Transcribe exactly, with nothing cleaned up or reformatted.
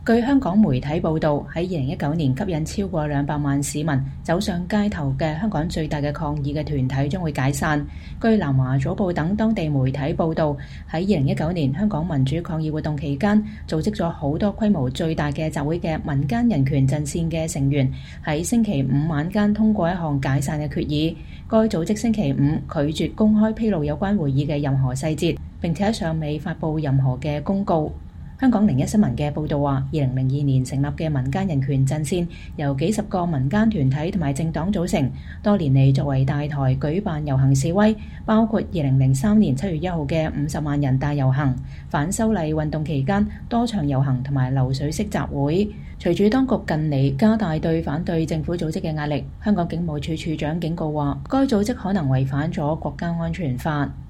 據香港媒體報導，喺二零一九年吸引超過兩百萬市民走上街頭嘅香港最大嘅抗議嘅團體將會解散。據南華早報等當地媒體報導，喺二零一九年香港民主抗議活動期間，組織咗好多規模最大嘅集會嘅民間人權陣線嘅成員喺星期五晚間通過一項解散嘅決議。該組織星期五拒絕公開披露有關會議嘅任何細節，並且尚未發布任何嘅公告。香港零一新聞嘅報導話，二零零二年成立嘅民間人權陣線由幾十個民間團體同埋政黨組成，多年嚟作為大台舉辦遊行示威，包括二零零三年七月一號嘅五十萬人大遊行、反修例運動期間多場遊行同埋流水式集會。隨住當局近嚟加大對反對政府組織嘅壓力，香港警務處處長警告話，該組織可能違反咗國家安全法。